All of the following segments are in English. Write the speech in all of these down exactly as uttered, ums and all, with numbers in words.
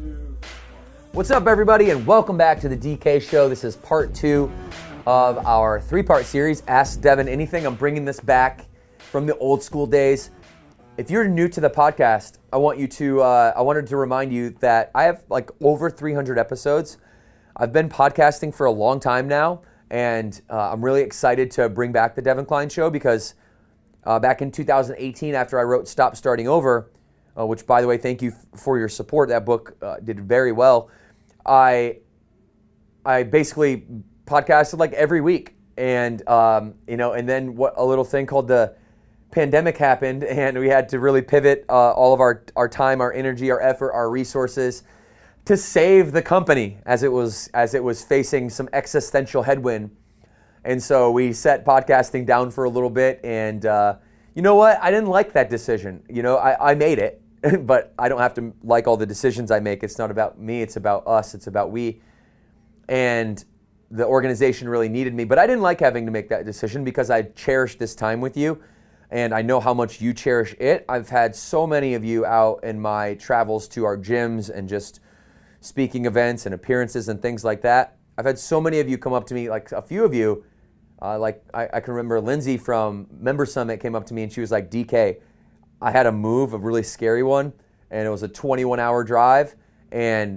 What's up, everybody, and welcome back to the D K Show. This is part two of our three-part series, Ask Devin Anything. I'm bringing this back from the old school days. If you're new to the podcast, I want you to. Uh, I wanted to remind you that I have like over three hundred episodes. I've been podcasting for a long time now, and uh, I'm really excited to bring back the Devin Klein Show because uh, back in two thousand eighteen, after I wrote Stop Starting Over, uh, which, by the way, thank you f- for your support. That book uh, did very well. I I basically podcasted like every week, and um, you know, and then what a little thing called the pandemic happened, and we had to really pivot uh, all of our our time, our energy, our effort, our resources to save the company as it was as it was facing some existential headwind. And so we set podcasting down for a little bit, and uh, you know what? I didn't like that decision. You know, I, I made it. But I don't have to like all the decisions I make. It's not about me. It's about us. It's about we. And the organization really needed me. But I didn't like having to make that decision because I cherished this time with you. And I know how much you cherish it. I've had so many of you out in my travels to our gyms and just speaking events and appearances and things like that. I've had so many of you come up to me, like a few of you. Uh, like I, I can remember Lindsay from Member Summit came up to me and she was like, D K, I had a move, a really scary one, and it was a twenty-one hour drive. And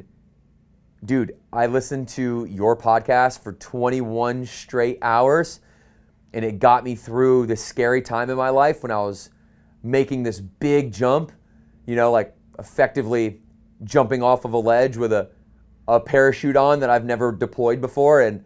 dude, I listened to your podcast for twenty-one straight hours, and it got me through this scary time in my life when I was making this big jump, you know, like effectively jumping off of a ledge with a, a parachute on that I've never deployed before. And,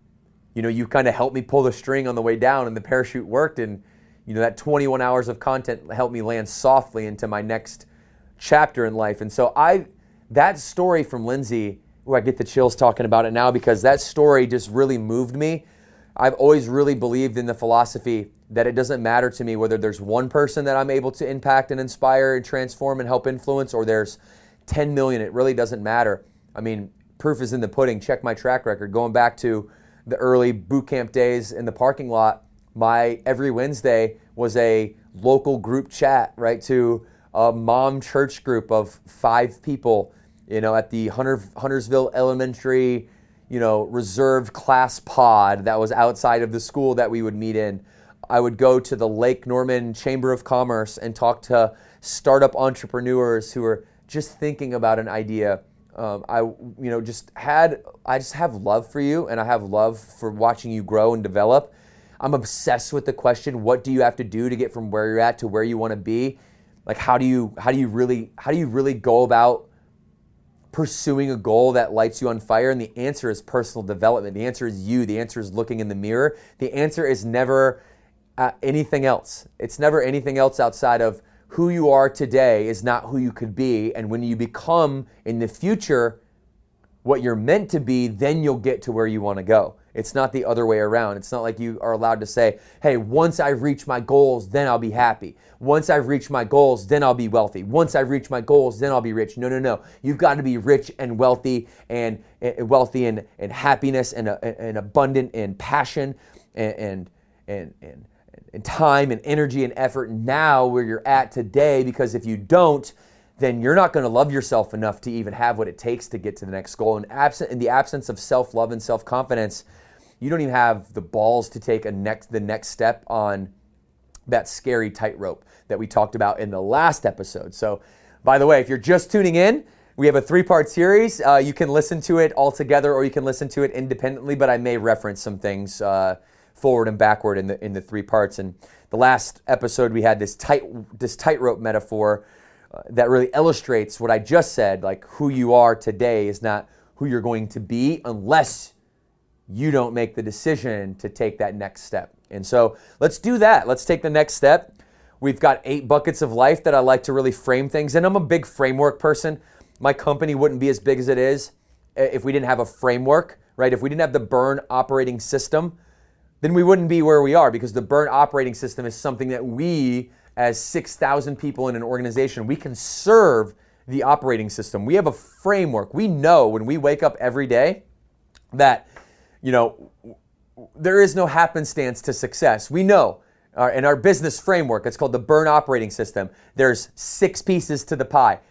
you know, you kind of helped me pull the string on the way down, and the parachute worked. And you know, that twenty-one hours of content helped me land softly into my next chapter in life. And so I, that story from Lindsay, oh, I get the chills talking about it now because that story just really moved me. I've always really believed in the philosophy that it doesn't matter to me whether there's one person that I'm able to impact and inspire and transform and help influence, or there's ten million. It really doesn't matter. I mean, proof is in the pudding. Check my track record. Going back to the early boot camp days in the parking lot, my every Wednesday was a local group chat, right, to a mom church group of five people, you know, at the Hunter, Huntersville Elementary, you know, reserved class pod that was outside of the school that we would meet in. I would go to the Lake Norman Chamber of Commerce and talk to startup entrepreneurs who were just thinking about an idea. Um, I, you know, just had, I just have love for you, and I have love for watching you grow and develop. I'm obsessed with the question, what do you have to do to get from where you're at to where you want to be? Like, how do you how do you really how do you really go about pursuing a goal that lights you on fire? And the answer is personal development. The answer is you. The answer is looking in the mirror. The answer is never uh, anything else. It's never anything else outside of who you are today is not who you could be. And when you become in the future what you're meant to be, then you'll get to where you want to go. It's not the other way around. It's not like you are allowed to say, hey, once I reach my goals, then I'll be happy. Once I've reached my goals, then I'll be wealthy. Once I've reached my goals, then I'll be rich. No, no, no. You've got to be rich and wealthy and, and wealthy and, and happiness and, uh, and abundant in passion and, and, and, and, and time and energy and effort now where you're at today, because if you don't, then you're not going to love yourself enough to even have what it takes to get to the next goal. And absent, in the absence of self-love and self-confidence, you don't even have the balls to take a next the next step on that scary tightrope that we talked about in the last episode. So, by the way, if you're just tuning in, we have a three-part series. Uh, you can listen to it all together, or you can listen to it independently, but I may reference some things uh, forward and backward in the in the three parts. And the last episode, we had this tight this tightrope metaphor uh, that really illustrates what I just said, like who you are today is not who you're going to be unless you don't make the decision to take that next step. And so let's do that. Let's take the next step. We've got eight buckets of life that I like to really frame things in. I'm a big framework person. My company wouldn't be as big as it is if we didn't have a framework, right? If we didn't have the Burn operating system, then we wouldn't be where we are, because the Burn operating system is something that we, as six thousand people in an organization, we can serve the operating system. We have a framework. We know when we wake up every day that you know, there is no happenstance to success. We know uh, in our business framework, it's called the Burn operating system. There's six pieces to the pie.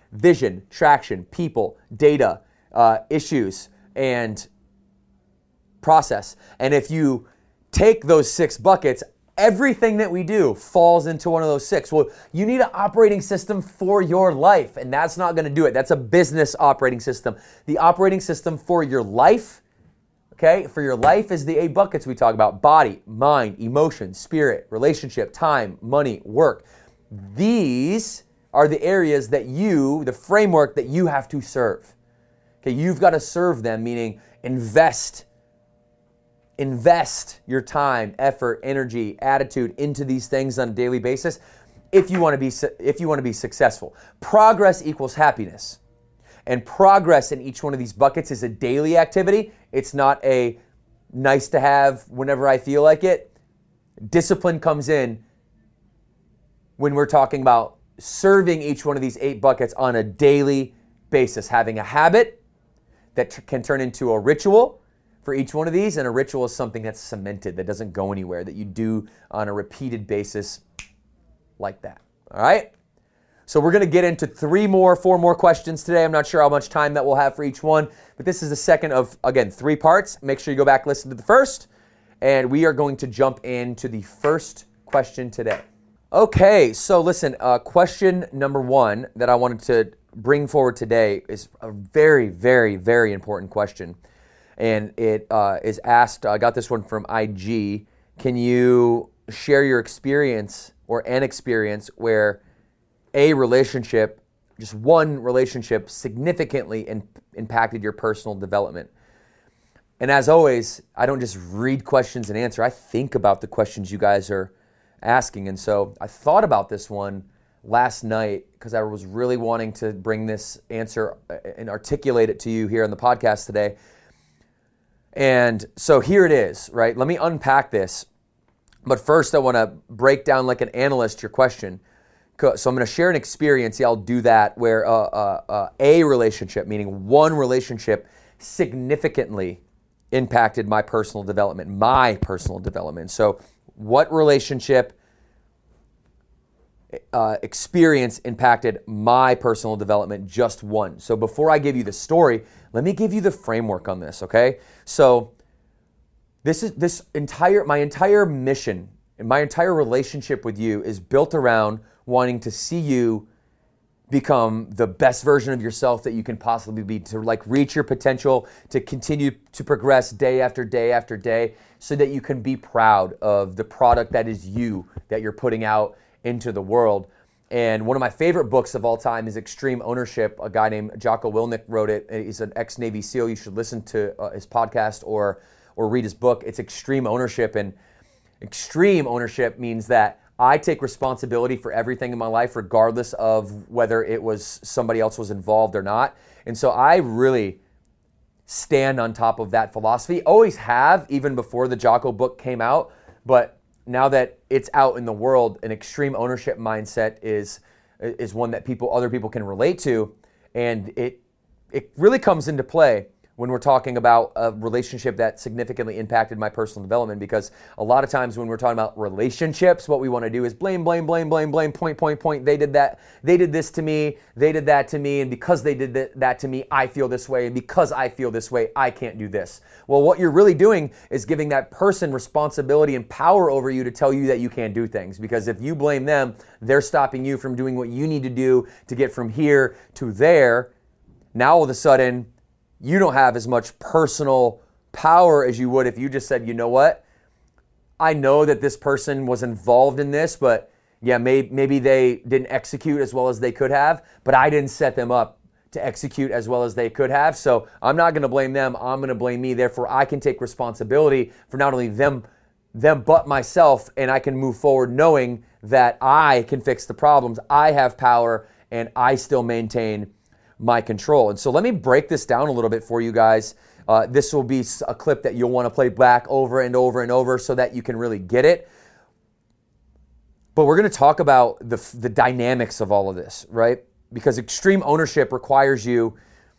vision, traction, people, data, uh, issues, and process. And if you take those six buckets, everything that we do falls into one of those six. Well, you need an operating system for your life, and that's not going to do it. That's a business operating system. The operating system for your life, okay, for your life is the eight buckets we talk about: body, mind, emotion, spirit, relationship, time, money, work. These are the areas that you, the framework that you have to serve. Okay, you've got to serve them, meaning invest Invest your time, effort, energy, attitude into these things on a daily basis if you want to be if you want to be successful. Progress equals happiness. And progress in each one of these buckets is a daily activity. It's not a nice to have whenever I feel like it. Discipline comes in when we're talking about serving each one of these eight buckets on a daily basis, having a habit that t- can turn into a ritual for each one of these. And a ritual is something that's cemented, that doesn't go anywhere, that you do on a repeated basis like that. All right? So we're going to get into three more, four more questions today. I'm not sure how much time that we'll have for each one, but this is the second of, again, three parts. Make sure you go back and listen to the first, and we are going to jump into the first question today. Okay, so listen, uh, question number one that I wanted to bring forward today is a very, very, very important question. And it uh, is asked, I got this one from I G, can you share your experience or an experience where a relationship, just one relationship, significantly in, impacted your personal development? And as always, I don't just read questions and answer. I think about the questions you guys are asking. And so I thought about this one last night because I was really wanting to bring this answer and articulate it to you here on the podcast today. And so here it is, right? Let me unpack this. But first, I want to break down like an analyst your question. So I'm going to share an experience. Yeah, I'll do that where uh, uh, uh, a relationship, meaning one relationship, significantly impacted my personal development, my personal development. So what relationship uh, experience impacted my personal development? Just one. So before I give you the story, let me give you the framework on this, okay? So this is this entire, my entire mission and my entire relationship with you is built around wanting to see you become the best version of yourself that you can possibly be, to like reach your potential, to continue to progress day after day after day, so that you can be proud of the product that is you, that you're putting out into the world. And one of my favorite books of all time is Extreme Ownership. A guy named Jocko Willink wrote it. He's an ex-Navy SEAL. You should listen to uh, his podcast or or read his book. It's Extreme Ownership. And extreme ownership means that I take responsibility for everything in my life, regardless of whether it was somebody else was involved or not. And so I really stand on top of that philosophy. Always have, even before the Jocko book came out. But now that it's out in the world, an extreme ownership mindset is is one that people, other people can relate to. And it it really comes into play when we're talking about a relationship that significantly impacted my personal development, because a lot of times when we're talking about relationships, what we want to do is blame, blame, blame, blame, blame, point, point, point. They did that. They did this to me. They did that to me. And because they did that to me, I feel this way. And because I feel this way, I can't do this. Well, what you're really doing is giving that person responsibility and power over you to tell you that you can't do things. Because if you blame them, they're stopping you from doing what you need to do to get from here to there. Now all of a sudden, you don't have as much personal power as you would if you just said, you know what? I know that this person was involved in this, but yeah, maybe, maybe they didn't execute as well as they could have, but I didn't set them up to execute as well as they could have. So I'm not going to blame them. I'm going to blame me. Therefore, I can take responsibility for not only them, them, but myself, and I can move forward knowing that I can fix the problems. I have power, and I still maintain my control. And so let me break this down a little bit for you guys. Uh, this will be a clip that you'll want to play back over and over and over so that you can really get it. But we're going to talk about the, the dynamics of all of this, right? Because extreme ownership requires you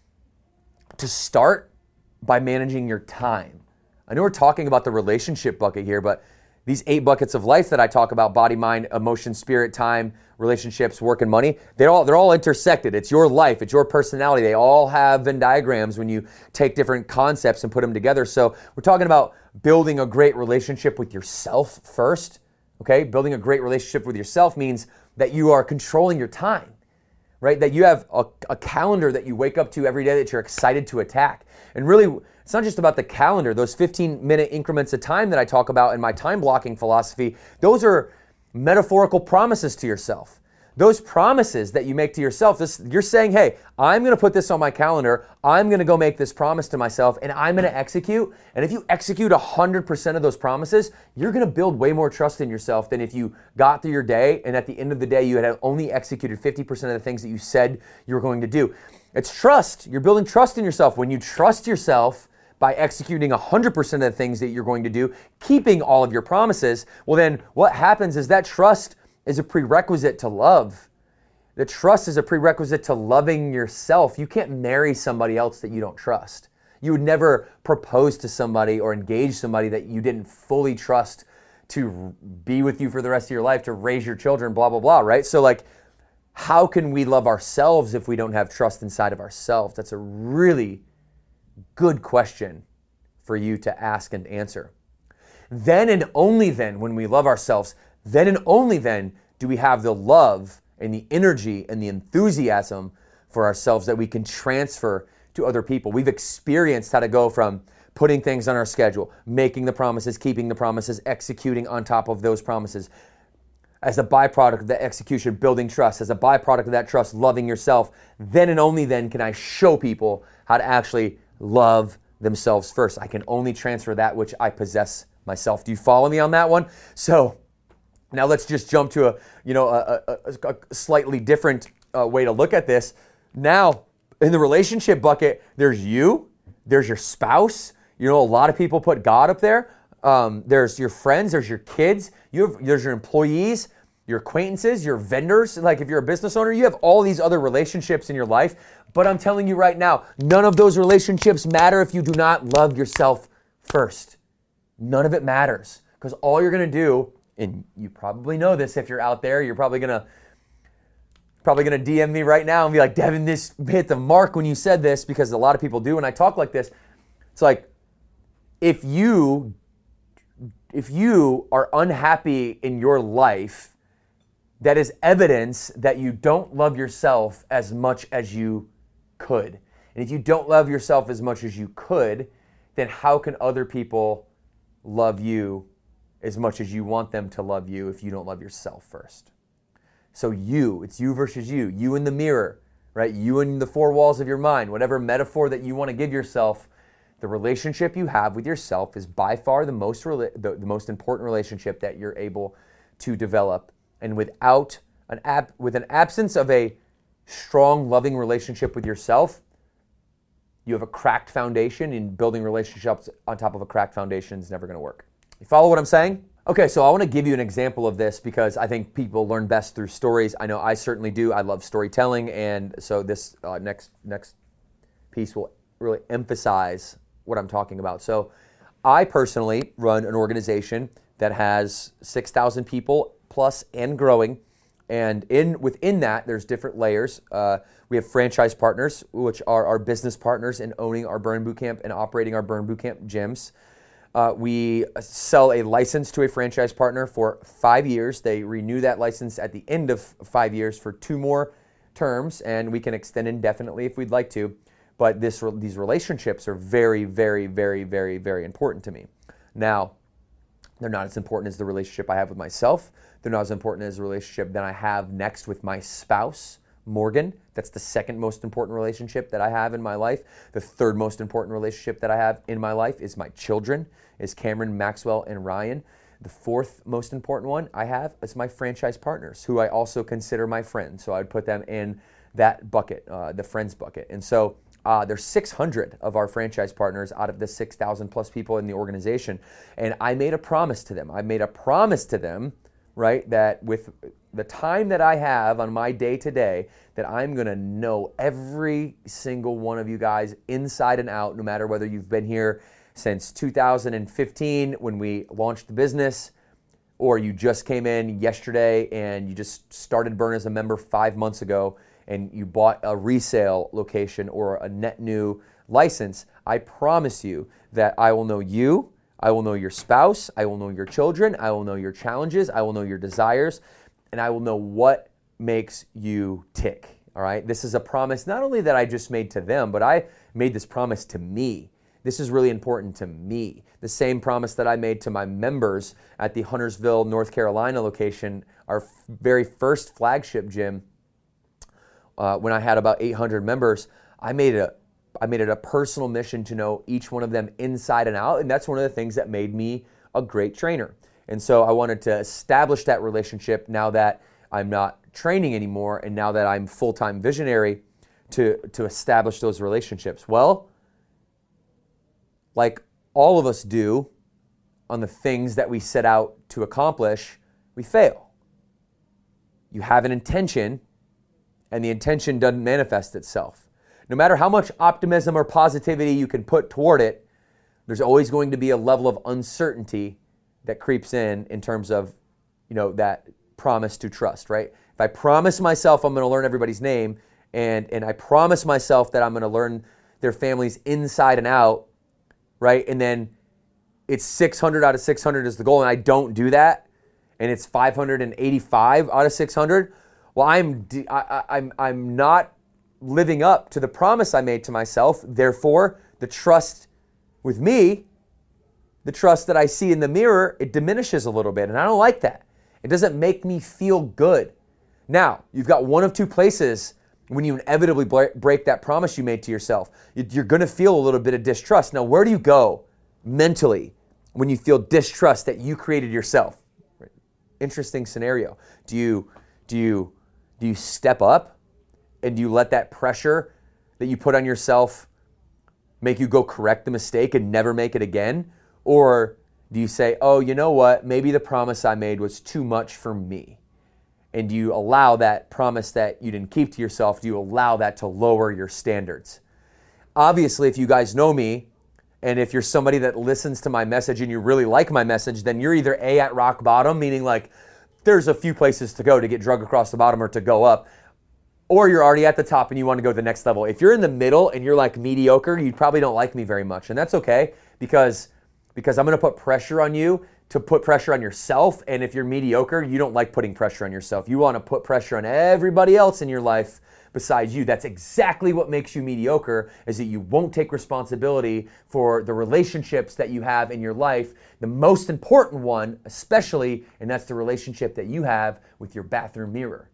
to start by managing your time. I know we're talking about the relationship bucket here, but these eight buckets of life that I talk about, body, mind, emotion, spirit, time, relationships, work, and money, they're all, they're all intersected. It's your life. It's your personality. They all have Venn diagrams when you take different concepts and put them together. So we're talking about building a great relationship with yourself first, okay? Building a great relationship with yourself means that you are controlling your time, right? That you have a, a calendar that you wake up to every day that you're excited to attack. And really, it's not just about the calendar. Those fifteen minute increments of time that I talk about in my time blocking philosophy, those are metaphorical promises to yourself. Those promises that you make to yourself, this, you're saying, hey, I'm going to put this on my calendar. I'm going to go make this promise to myself, and I'm going to execute. And if you execute one hundred percent of those promises, you're going to build way more trust in yourself than if you got through your day and at the end of the day, you had only executed fifty percent of the things that you said you were going to do. It's trust. You're building trust in yourself. When you trust yourself by executing one hundred percent of the things that you're going to do, keeping all of your promises, well then what happens is that trust is a prerequisite to love. The trust is a prerequisite to loving yourself. You can't marry somebody else that you don't trust. You would never propose to somebody or engage somebody that you didn't fully trust to be with you for the rest of your life, to raise your children, blah, blah, blah, right? So like, how can we love ourselves if we don't have trust inside of ourselves? That's a really good question for you to ask and answer. Then and only then, when we love ourselves, then and only then do we have the love and the energy and the enthusiasm for ourselves that we can transfer to other people. We've experienced how to go from putting things on our schedule, making the promises, keeping the promises, executing on top of those promises. As a byproduct of that execution, building trust. As a byproduct of that trust, loving yourself. Then and only then can I show people how to actually love themselves first. I can only transfer that which I possess myself. Do you follow me on that one? So now let's just jump to a, you know, a, a, a slightly different uh, way to look at this. Now, in the relationship bucket, there's you, there's your spouse. You know, a lot of people put God up there. Um, there's your friends, there's your kids, you have, there's your employees, your acquaintances, your vendors. Like if you're a business owner, you have all these other relationships in your life. But I'm telling you right now, none of those relationships matter if you do not love yourself first. None of it matters, because all you're going to do, and you probably know this if you're out there, you're probably going to probably going to D M me right now and be like, Devin, this hit the mark when you said this, because a lot of people do when I talk like this. It's like, if you if you are unhappy in your life, that is evidence that you don't love yourself as much as you could. And if you don't love yourself as much as you could, then how can other people love you as much as you want them to love you if you don't love yourself first? So you, it's you versus you, you in the mirror, right? You in the four walls of your mind, whatever metaphor that you want to give yourself. The relationship you have with yourself is by far the most rela- the, the most important relationship that you're able to develop. And without an ab- with an absence of a strong, loving relationship with yourself, you have a cracked foundation, and building relationships on top of a cracked foundation is never going to work. You follow what I'm saying? Okay, so I want to give you an example of this because I think people learn best through stories. I know I certainly do. I love storytelling, and so this uh, next next piece will really emphasize what I'm talking about. So I personally run an organization that has six thousand people plus and growing. And in within that, there's different layers. Uh, we have franchise partners, which are our business partners in owning our Burn Bootcamp and operating our Burn Bootcamp gyms. Uh, we sell a license to a franchise partner for five years. They renew that license at the end of five years for two more terms, and we can extend indefinitely if we'd like to. But this, these relationships are very, very, very, very, very important to me. Now, they're not as important as the relationship I have with myself. They're not as important as the relationship that I have next with my spouse, Morgan. That's the second most important relationship that I have in my life. The third most important relationship that I have in my life is my children, is Cameron, Maxwell, and Ryan. The fourth most important one I have is my franchise partners, who I also consider my friends. So I'd put them in that bucket, uh, the friends bucket. And so Uh, there's six hundred of our franchise partners out of the six thousand plus people in the organization. And I made a promise to them. I made a promise to them, right, that with the time that I have on my day to day, that I'm going to know every single one of you guys inside and out, no matter whether you've been here since two thousand fifteen when we launched the business, or you just came in yesterday and you just started Burn as a member five months ago and you bought a resale location or a net new license, I promise you that I will know you, I will know your spouse, I will know your children, I will know your challenges, I will know your desires, and I will know what makes you tick, all right? This is a promise not only that I just made to them, but I made this promise to me. This is really important to me. The same promise that I made to my members at the Huntersville, North Carolina location, our very first flagship gym, uh, when I had about eight hundred members, I made a I made it a personal mission to know each one of them inside and out, and that's one of the things that made me a great trainer. And so I wanted to establish that relationship now that I'm not training anymore and now that I'm full-time visionary to, to establish those relationships. Well, like all of us do on the things that we set out to accomplish, we fail. You have an intention, and the intention doesn't manifest itself. No matter how much optimism or positivity you can put toward it, there's always going to be a level of uncertainty that creeps in in terms of, you know, that promise to trust, right? If I promise myself I'm going to learn everybody's name and, and I promise myself that I'm going to learn their families inside and out, right? And then it's six hundred out of six hundred is the goal and I don't do that and it's five hundred eighty-five out of six hundred, well, I'm, I, I'm, I'm not living up to the promise I made to myself. Therefore, the trust with me, the trust that I see in the mirror, it diminishes a little bit. And I don't like that. It doesn't make me feel good. Now, you've got one of two places when you inevitably break that promise you made to yourself. You're going to feel a little bit of distrust. Now, where do you go mentally when you feel distrust that you created yourself? Interesting scenario. Do you, do you, do you step up? And do you let that pressure that you put on yourself make you go correct the mistake and never make it again? Or do you say, oh, you know what? Maybe the promise I made was too much for me. And do you allow that promise that you didn't keep to yourself, do you allow that to lower your standards? Obviously, if you guys know me, and if you're somebody that listens to my message and you really like my message, then you're either A, at rock bottom, meaning like there's a few places to go to get drug across the bottom or to go up, or you're already at the top and you want to go to the next level. If you're in the middle and you're like mediocre, you probably don't like me very much. And that's okay because, because I'm going to put pressure on you to put pressure on yourself. And if you're mediocre, you don't like putting pressure on yourself. You want to put pressure on everybody else in your life besides you. That's exactly what makes you mediocre, is that you won't take responsibility for the relationships that you have in your life. The most important one, especially, and that's the relationship that you have with your bathroom mirror.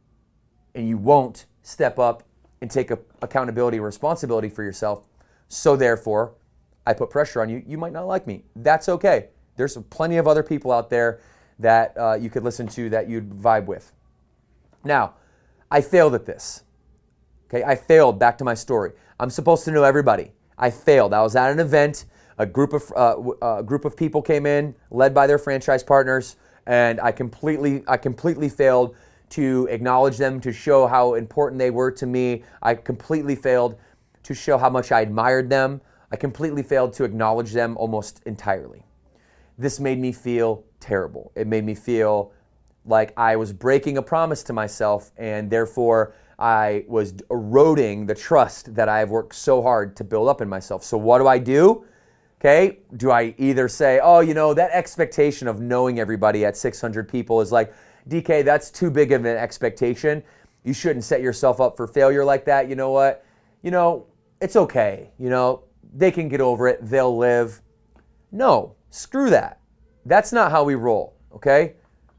And you won't step up and take a, accountability and responsibility for yourself. So therefore, I put pressure on you. You might not like me. That's okay. There's plenty of other people out there that uh, you could listen to that you'd vibe with. Now, I failed at this. Okay, I failed. Back to my story. I'm supposed to know everybody. I failed. I was at an event. A group of uh, a group of people came in, led by their franchise partners, and I completely, I completely failed to acknowledge them, to show how important they were to me. I completely failed to show how much I admired them. I completely failed to acknowledge them almost entirely. This made me feel terrible. It made me feel like I was breaking a promise to myself, and therefore I was eroding the trust that I have worked so hard to build up in myself. So what do I do? Okay, do I either say, oh, you know, that expectation of knowing everybody at six hundred people is like, D K, that's too big of an expectation. You shouldn't set yourself up for failure like that. You know what? You know, it's okay. You know, they can get over it. They'll live. No, screw that. That's not how we roll, okay?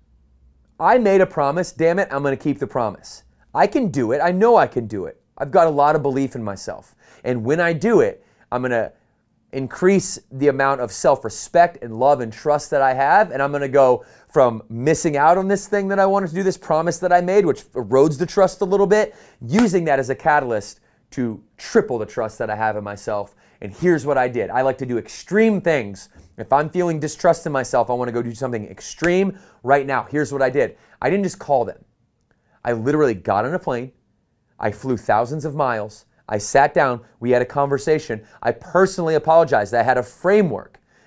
I made a promise. Damn it, I'm going to keep the promise. I can do it. I know I can do it. I've got a lot of belief in myself. And when I do it, I'm going to increase the amount of self-respect and love and trust that I have, and I'm going to go from missing out on this thing that I wanted to do, this promise that I made, which erodes the trust a little bit, using that as a catalyst to triple the trust that I have in myself. And here's what I did. I like to do extreme things. If I'm feeling distrust in myself, I want to go do something extreme right now. Here's what I did. I didn't just call them. I literally got on a plane. I flew thousands of miles. I sat down, we had a conversation. I personally apologized. I had a framework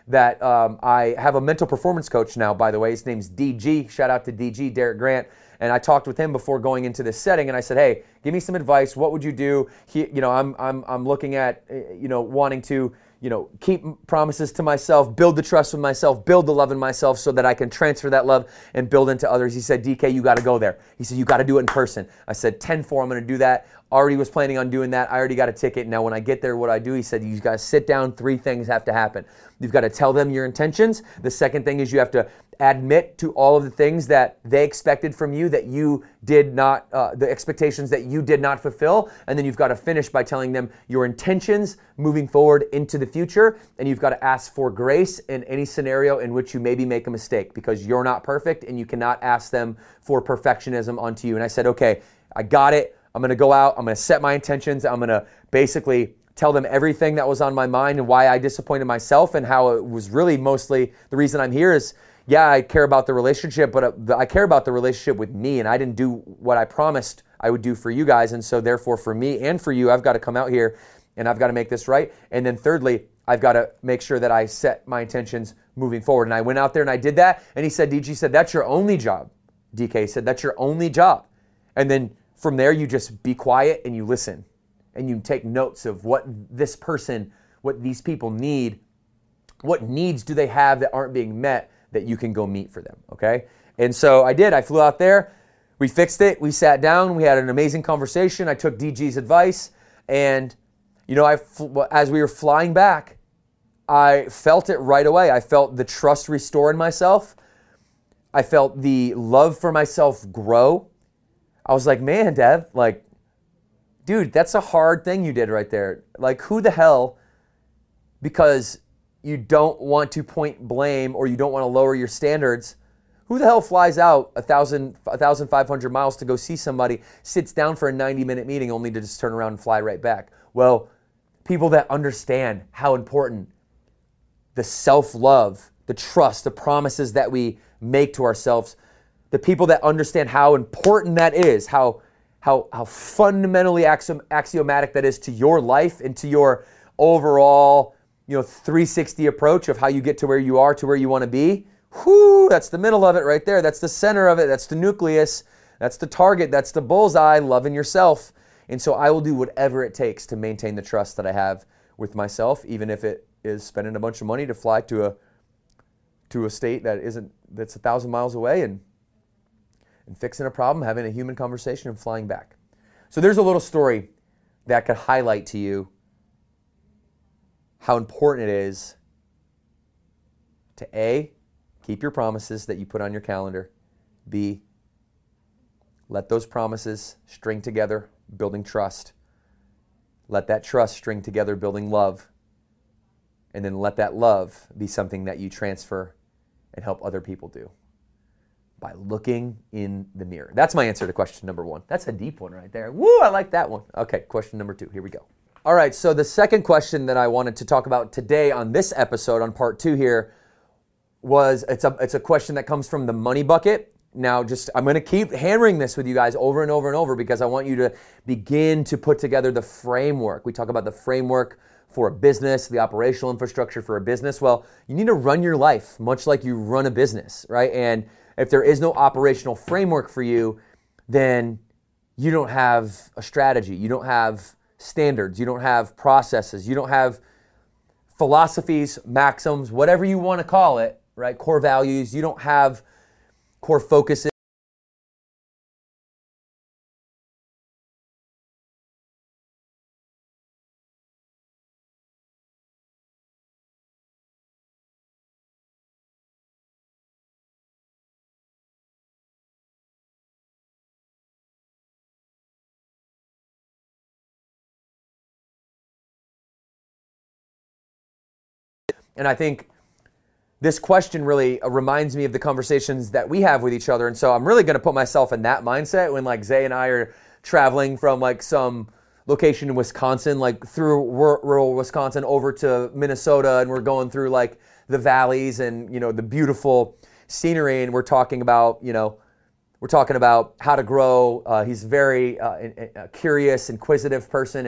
that um, I have a mental performance coach now, by the way. His name's D G. Shout out to D G, Derek Grant. And I talked with him before going into this setting, and I said, hey, give me some advice. What would you do? He, you know, I'm, I'm, I'm looking at, you know, wanting to, you know, keep promises to myself, build the trust with myself, build the love in myself so that I can transfer that love and build into others. He said, D K, you got to go there. He said, you got to do it in person. I said, ten four, I'm going to do that. Already was planning on doing that. I already got a ticket. Now, when I get there, what I do, he said, you got to sit down. Three things have to happen. You've got to tell them your intentions. The second thing is you have to admit to all of the things that they expected from you that you did not, uh, the expectations that you did not fulfill. And then you've got to finish by telling them your intentions moving forward into the future. And you've got to ask for grace in any scenario in which you maybe make a mistake, because you're not perfect and you cannot ask them for perfectionism onto you. And I said, okay, I got it. I'm going to go out. I'm going to set my intentions. I'm going to basically tell them everything that was on my mind and why I disappointed myself, and how it was really mostly the reason I'm here is, yeah, I care about the relationship, but I care about the relationship with me, and I didn't do what I promised I would do for you guys. And so therefore for me and for you, I've got to come out here and I've got to make this right. And then thirdly, I've got to make sure that I set my intentions moving forward. And I went out there and I did that. And he said, D G said, that's your only job. D K said, that's your only job. And then from there, you just be quiet and you listen and you take notes of what this person, what these people need, what needs do they have that aren't being met that you can go meet for them, okay? And so I did. I flew out there. We fixed it. We sat down. We had an amazing conversation. I took D G's advice. And, you know, I, as we were flying back, I felt it right away. I felt the trust restore in myself. I felt the love for myself grow. I was like, man, Dev, like, dude, that's a hard thing you did right there. Like, who the hell, because you don't want to point blame or you don't want to lower your standards, who the hell flies out a thousand, a thousand five hundred miles to go see somebody, sits down for a ninety minute meeting only to just turn around and fly right back? Well, people that understand how important the self-love, the trust, the promises that we make to ourselves, the people that understand how important that is, how how how fundamentally axiom, axiomatic that is to your life and to your overall, you know, three sixty approach of how you get to where you are, to where you want to be. Whoo, that's the middle of it right there. That's the center of it. That's the nucleus. That's the target. That's the bullseye, loving yourself. And so I will do whatever it takes to maintain the trust that I have with myself, even if it is spending a bunch of money to fly to a to a state that isn't, that's a thousand miles away, and and fixing a problem, having a human conversation, and flying back. So there's a little story that could highlight to you how important it is to A, keep your promises that you put on your calendar. B, let those promises string together, building trust. Let that trust string together, building love. And then let that love be something that you transfer and help other people do by looking in the mirror. That's my answer to question number one. That's a deep one right there. Woo, I like that one. Okay, question number two. Here we go. All right, so the second question that I wanted to talk about today on this episode, on part two here, was it's a it's a question that comes from the money bucket. Now, just I'm going to keep hammering this with you guys over and over and over because I want you to begin to put together the framework. We talk about the framework for a business, the operational infrastructure for a business. Well, you need to run your life much like you run a business, right? And if there is no operational framework for you, then you don't have a strategy. You don't have standards. You don't have processes. You don't have philosophies, maxims, whatever you want to call it, right? Core values. You don't have core focuses. And I think this question really reminds me of the conversations that we have with each other. And so I'm really going to put myself in that mindset when like Zay and I are traveling from like some location in Wisconsin, like through rural Wisconsin over to Minnesota. And we're going through like the valleys and, you know, the beautiful scenery. And we're talking about, you know, we're talking about how to grow. Uh, he's a very uh, a curious, inquisitive person. And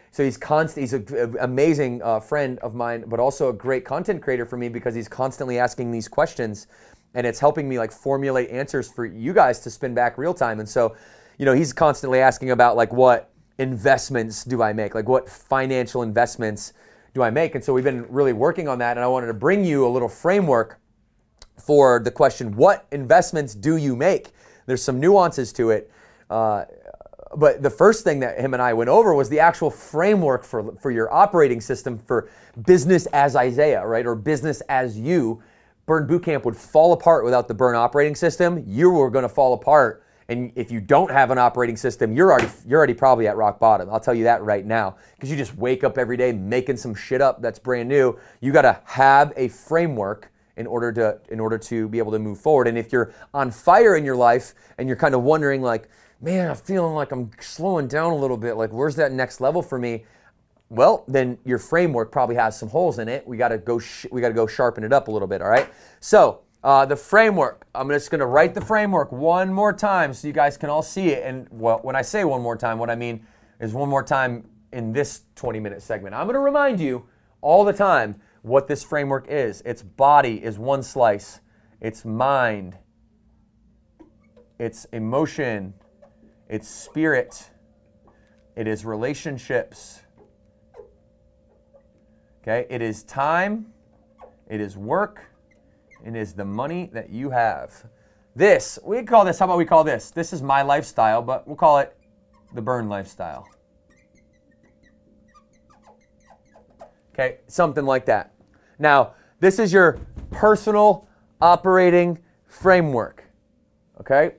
So he's constant. He's an amazing uh, friend of mine, but also a great content creator for me because he's constantly asking these questions, and it's helping me like formulate answers for you guys to spin back real time. And so, you know, he's constantly asking about like what investments do I make, like what financial investments do I make, and so we've been really working on that. And I wanted to bring you a little framework for the question: what investments do you make? There's some nuances to it. Uh, But the first thing that him and I went over was the actual framework for, for your operating system for business as Isaiah, right? Or business as you. Burn Bootcamp would fall apart without the Burn operating system. You were going to fall apart. And if you don't have an operating system, you're already you're already probably at rock bottom. I'll tell you that right now. Because you just wake up every day making some shit up that's brand new. You got to have a framework in order to in order to be able to move forward. And if you're on fire in your life and you're kind of wondering like, man, I'm feeling like I'm slowing down a little bit. Like, where's that next level for me? Well, then your framework probably has some holes in it. We got to go. Sh- we got to go sharpen it up a little bit. All right. So uh, the framework. I'm just going to write the framework one more time so you guys can all see it. And well, when I say one more time, what I mean is one more time in this twenty minute segment. I'm going to remind you all the time what this framework is. Its body is one slice. It's mind. It's emotion. It's spirit. It is relationships. Okay, it is time. It is work. It is the money that you have. This, we call this, how about we call this? This is my lifestyle, but we'll call it the Burn lifestyle. Okay, something like that. Now, this is your personal operating framework. Okay?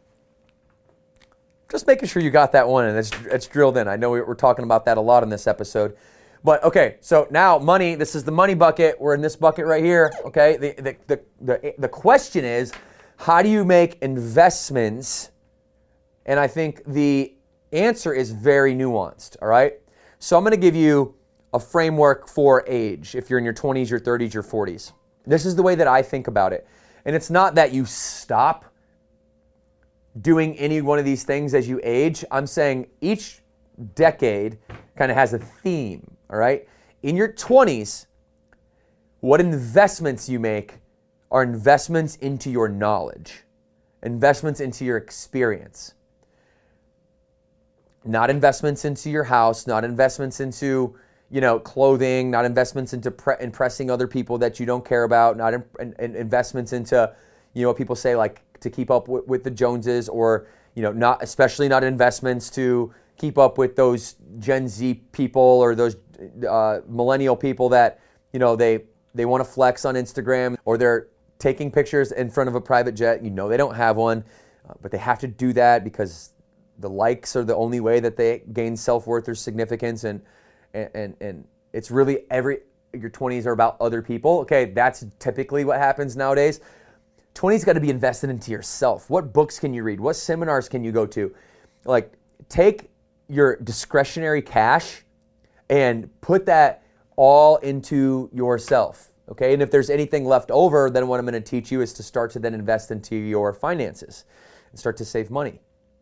Just making sure you got that one and it's, it's drilled in. I know we're talking about that a lot in this episode. But okay, so now money, this is the money bucket. We're in this bucket right here, okay? The, the, the, the, the question is, how do you make investments? And I think the answer is very nuanced, all right? So I'm going to give you a framework for age, if you're in your twenties, your thirties, your forties. This is the way that I think about it. And it's not that you stop doing any one of these things as you age. I'm saying each decade kind of has a theme, all right? In your twenties, what investments you make are investments into your knowledge, investments into your experience. Not investments into your house, not investments into, you know, clothing, not investments into pre- impressing other people that you don't care about, not in, in, in investments into, you know, what people say like to keep up with, with the Joneses, or, you know, not, especially not investments to keep up with those Gen Z people or those uh, millennial people that, you know, they, they want to flex on Instagram, or they're taking pictures in front of a private jet. You know, they don't have one, uh, but they have to do that because the likes are the only way that they gain self-worth or significance. And, and, and, and it's really every, your twenties are about other people. Okay, that's typically what happens nowadays. twenties got to be invested into yourself. What books can you read? What seminars can you go to? Like, take your discretionary cash and put that all into yourself. Okay, and if there's anything left over, then what I'm going to teach you is to start to then invest into your finances and start to save money.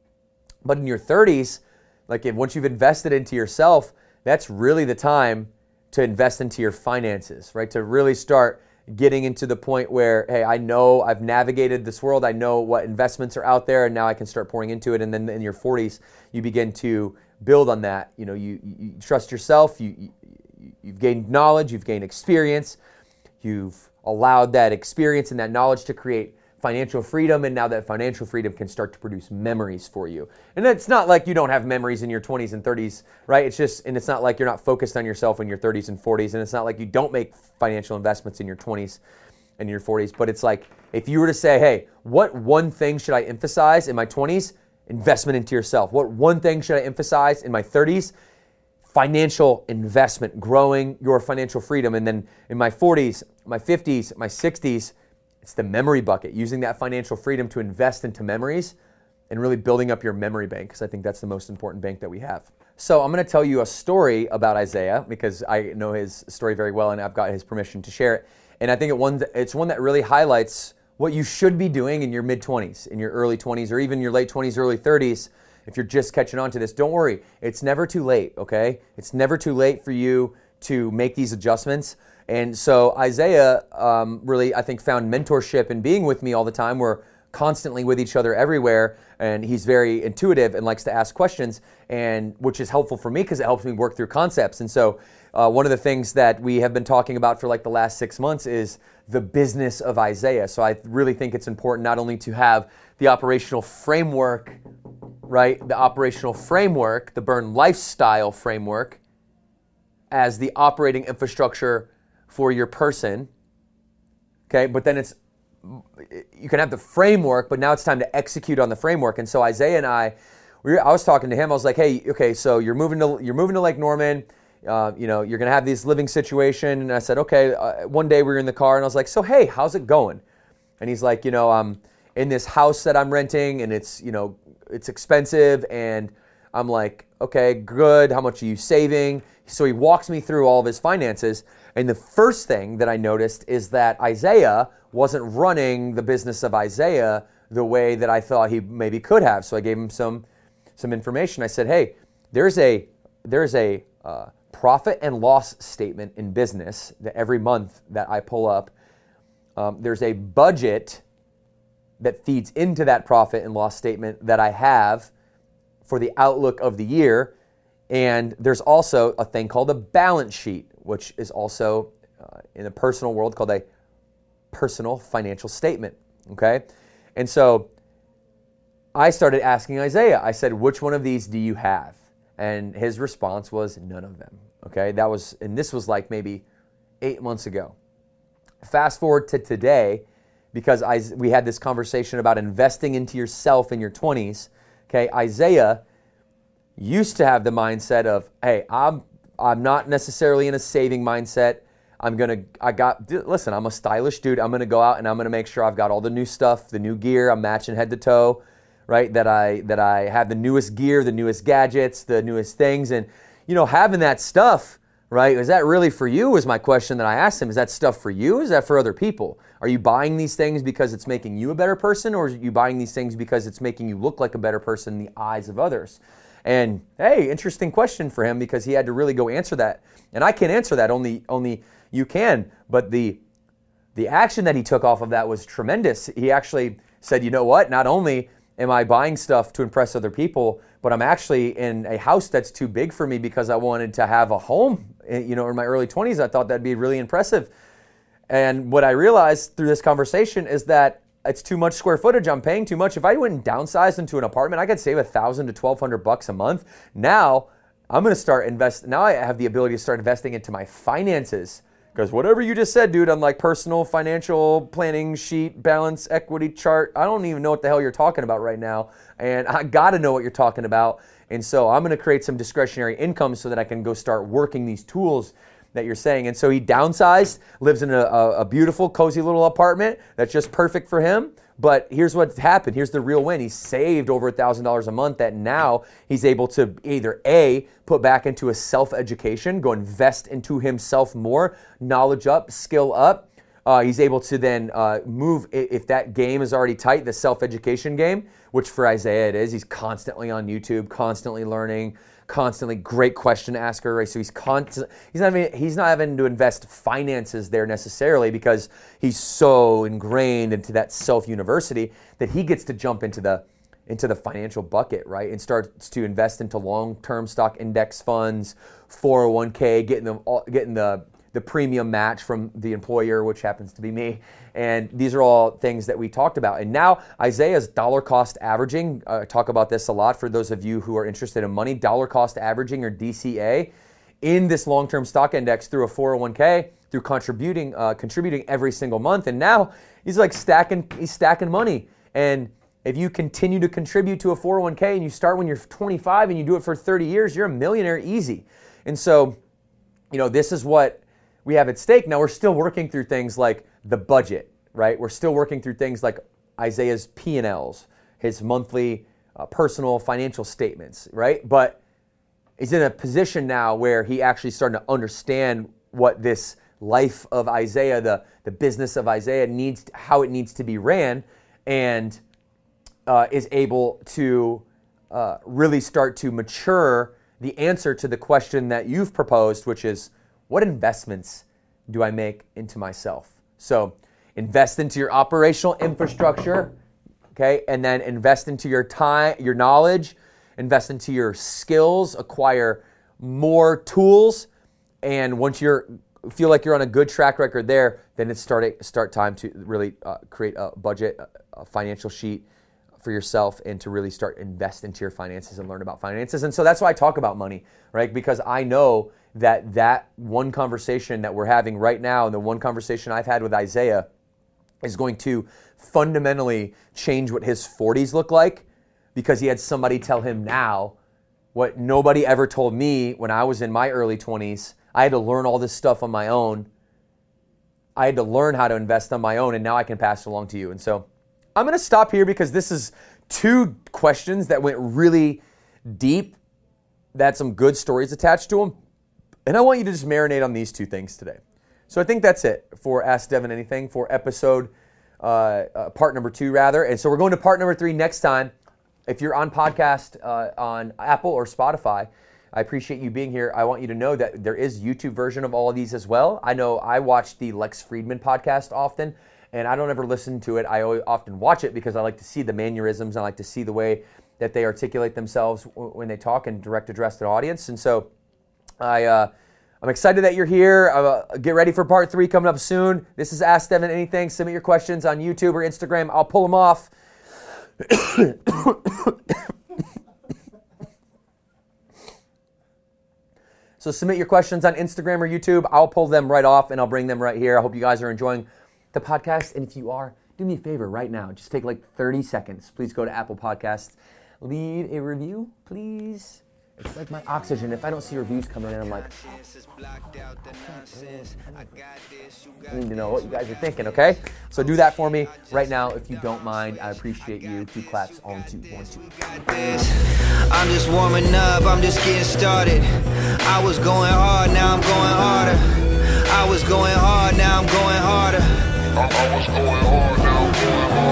But in your thirties, like if once you've invested into yourself, that's really the time to invest into your finances, right? To really start getting into the point where, hey, I know I've navigated this world. I know what investments are out there, and now I can start pouring into it. And then in your forties, you begin to build on that. You know, you, you trust yourself. You, you you've gained knowledge. You've gained experience. You've allowed that experience and that knowledge to create financial freedom, and now that financial freedom can start to produce memories for you. And it's not like you don't have memories in your twenties and thirties, right? It's just, and it's not like you're not focused on yourself in your thirties and forties, and it's not like you don't make financial investments in your twenties and your forties, but it's like, if you were to say, hey, what one thing should I emphasize in my twenties? Investment into yourself. What one thing should I emphasize in my thirties? Financial investment, growing your financial freedom. And then in my forties, my fifties, my sixties, it's the memory bucket, using that financial freedom to invest into memories and really building up your memory bank, because I think that's the most important bank that we have. So I'm going to tell you a story about Isaiah, because I know his story very well and I've got his permission to share it. And I think it one, it's one that really highlights what you should be doing in your mid-twenties, in your early twenties, or even your late twenties, early thirties, if you're just catching on to this, don't worry. It's never too late, okay? It's never too late for you to make these adjustments. And so Isaiah um, really, I think, found mentorship in being with me all the time. We're constantly with each other everywhere, and he's very intuitive and likes to ask questions, and which is helpful for me because it helps me work through concepts. And so uh, one of the things that we have been talking about for like the last six months is the business of Isaiah. So I really think it's important not only to have the operational framework, right, the operational framework, the Burn lifestyle framework, as the operating infrastructure for your person, okay, but then it's, you can have the framework, but now it's time to execute on the framework. And so Isaiah and I, we were, I was talking to him. I was like, "Hey, okay, so you're moving to you're moving to Lake Norman. Uh, you know, you're gonna have this living situation." And I said, "Okay." Uh, one day we were in the car, and I was like, "So hey, how's it going?" And he's like, "You know, I'm in this house that I'm renting, and it's you know it's expensive." And I'm like, "Okay, good. How much are you saving?" So he walks me through all of his finances. And the first thing that I noticed is that Isaiah wasn't running the business of Isaiah the way that I thought he maybe could have. So I gave him some some information. I said, "Hey, there's a there's a uh, profit and loss statement in business that every month that I pull up. Um, there's a budget that feeds into that profit and loss statement that I have for the outlook of the year, and there's also a thing called a balance sheet, which is also uh, in the personal world called a personal financial statement." Okay, and so I started asking Isaiah. I said, "Which one of these do you have?" And his response was, "None of them." Okay, that was, and this was like maybe eight months ago. Fast forward to today, because I, we had this conversation about investing into yourself in your twenties. Okay, Isaiah used to have the mindset of, "Hey, I'm I'm not necessarily in a saving mindset. I'm gonna, I got, listen, I'm a stylish dude. I'm gonna go out and I'm gonna make sure I've got all the new stuff, the new gear. I'm matching head to toe, right? That I that I have the newest gear, the newest gadgets, the newest things, and you know, having that stuff, right? Is that really for you?" Was my question that I asked him. Is that stuff for you? Is that for other people? Are you buying these things because it's making you a better person, or are you buying these things because it's making you look like a better person in the eyes of others? And hey, interesting question for him, because he had to really go answer that. And I can't answer that, only only you can. But the the action that he took off of that was tremendous. He actually said, "You know what? Not only am I buying stuff to impress other people, but I'm actually in a house that's too big for me because I wanted to have a home. You know, in my early twenties, I thought that'd be really impressive." And what I realized through this conversation is that it's too much square footage. I'm paying too much. If I went and downsized into an apartment, I could save a thousand to twelve hundred bucks a month. Now I'm going to start invest. Now I have the ability to start investing into my finances, because whatever you just said, dude, on like personal financial planning sheet, balance, equity chart, I don't even know what the hell you're talking about right now, and I got to know what you're talking about. And so I'm going to create some discretionary income so that I can go start working these tools that you're saying. And so he downsized, lives in a, a, a beautiful, cozy little apartment that's just perfect for him. But here's what happened. Here's the real win. He saved over one thousand dollars a month that now he's able to either A, put back into a self-education, go invest into himself more, knowledge up, skill up. Uh, he's able to then uh, move, if that game is already tight, the self-education game, which for Isaiah it is. He's constantly on YouTube, constantly learning, constantly great question asker, right? So he's constant. He's not even, he's not having to invest finances there necessarily, because he's so ingrained into that self university that he gets to jump into the into the financial bucket, right? And starts to invest into long-term stock index funds, four oh one k, getting the getting the the premium match from the employer, which happens to be me. And these are all things that we talked about. And now Isaiah's dollar cost averaging, uh, I talk about this a lot for those of you who are interested in money, dollar cost averaging, or D C A, in this long-term stock index through a four oh one k, through contributing uh, contributing every single month. And now he's like stacking, he's stacking money. And if you continue to contribute to a four oh one k and you start when you're twenty-five and you do it for thirty years, you're a millionaire easy. And so, you know, this is what we have at stake. Now we're still working through things like the budget, right? We're still working through things like Isaiah's P and L's, his monthly uh, personal financial statements, right? But he's in a position now where he actually starting to understand what this life of Isaiah, the, the business of Isaiah needs, how it needs to be ran, and uh, is able to uh, really start to mature the answer to the question that you've proposed, which is, what investments do I make into myself? So invest into your operational infrastructure, okay, and then invest into your time, your knowledge, invest into your skills, acquire more tools, and once you're feel like you're on a good track record there, then it's start start time to really uh, create a budget, a financial sheet for yourself, and to really start invest into your finances and learn about finances. And so that's why I talk about money, right? Because I know that that one conversation that we're having right now, and the one conversation I've had with Isaiah, is going to fundamentally change what his forties look like, because he had somebody tell him now what nobody ever told me when I was in my early twenties. I had to learn all this stuff on my own. I had to learn how to invest on my own, and now I can pass it along to you. And so I'm going to stop here, because this is two questions that went really deep, that had some good stories attached to them, and I want you to just marinate on these two things today. So I think that's it for Ask Devin Anything for episode, uh, uh, part number two, rather. And so we're going to part number three next time. If you're on podcast uh, on Apple or Spotify, I appreciate you being here. I want you to know that there is YouTube version of all of these as well. I know I watch the Lex Friedman podcast often, and I don't ever listen to it. I always, often watch it because I like to see the mannerisms. I like to see the way that they articulate themselves when they talk and direct address the audience. And so I, uh, I'm excited that you're here. Uh, get ready for part three coming up soon. This is Ask Devin Anything. Submit your questions on YouTube or Instagram. I'll pull them off. So submit your questions on Instagram or YouTube. I'll pull them right off and I'll bring them right here. I hope you guys are enjoying the podcast. And if you are, do me a favor right now. Just take like thirty seconds. Please go to Apple Podcasts. Leave a review, please. It's like my oxygen. If I don't see reviews coming in, I'm like, I need to know what you guys are thinking, okay? So do that for me right now if you don't mind. I appreciate you. Two claps on two, one, two. I'm just warming up, I'm just getting started. I was going hard, now I'm going harder. I was going hard, now I'm going harder. I was going hard, now I'm going harder.